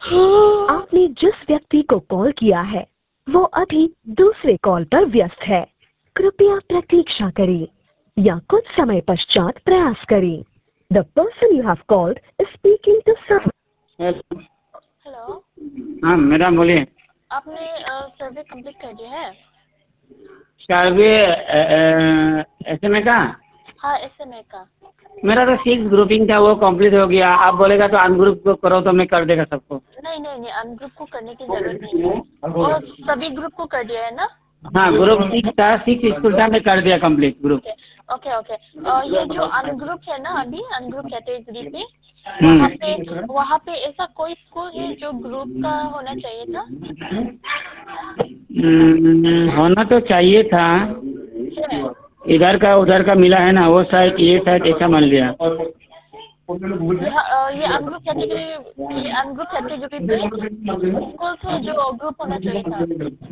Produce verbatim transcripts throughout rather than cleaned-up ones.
आपने जिस व्यक्ति को कॉल किया है वो अभी दूसरे कॉल पर व्यस्त है। कृपया प्रतीक्षा करें या कुछ समय पश्चात प्रयास करें। The person you have called is speaking to some. Hello. Hello. हाँ मैडम बोलिए। आपने सर्वे कंप्लीट कर दिया है? सर्वे एस एम ए का? हाँ, एस एम ए का। मेरा तो सिक्स ग्रुपिंग था वो कंप्लीट हो गया। आप बोलेगा तो अनग्रुप को करो तो मैं कर देगा सबको। नहीं नहीं नहीं, अनग्रुप को करने की जरूरत नहीं है और सभी ग्रुप को कर दिया है ना? हाँ ग्रुप सिक्स था, सिक्स स्कूल था, मैं कर दिया complete group. Okay okay okay. ये जो अनग्रुप है ना, अभी अनग्रुप कैटेगरी पे वहाँ पे वहाँ पे ऐसा कोई स्कूल है जो ग्रुप का होना चाहिए था? होना तो चाहिए था, है। इधर का उधर का मिला है ना, वो साइड ये साइड ऐसा मान लिया। यहाँ ये अनग्रुप कैटेगरी ये अनग्रुप कैटेगरी पे स्कूल थे जो ग्रुप होना चाहिए था।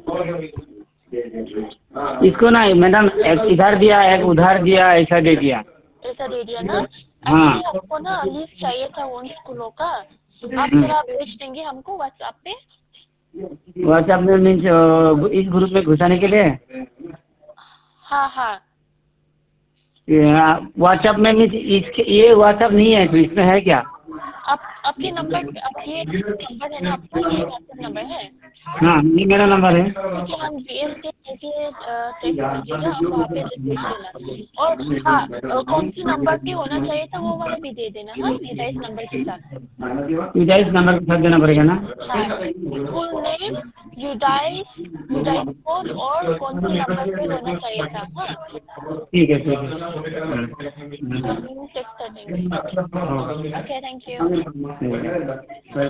इसको ना मैडम एक इधर दिया एक उधर दिया ऐसा दे दिया। ऐसा दे दिया ना? हाँ। एक्चुअली हमको ना लिस्ट चाहिए था उन स्कूलों का। आप थोड़ा भेज देंगे हमको व्हाट्सएप पे? व्हाट्सएप में मीन्स इस ग्रुप में घुसाने के लिए? हाँ हाँ। व्हाट्सएप में मीन्स इसके ये व्हाट्सएप नहीं है तो इसमें है क्या? आप आपके नंबर आप ये नंबर है ना आपका, ये व्हाट्सएप नंबर है? हाँ ये मेरा नंबर है। क्योंकि हम जी एस के करके टेक्स्ट कीजिएगा, आप वहाँ पे भेज देना। और हाँ, अ, कौन सी नंबर पे होना चाहिए था वो वाला भी दे देना। हाँ, इस नंबर के साथ। इधर इस नंबर के साथ देना पड़ेगा ना? हाँ, school name, UDISE UDISE code और कौन सी नंबर पे होना चाहिए था। हाँ ठीक है ठीक है। टेक्स्ट कर देंगे। Okay, thank you.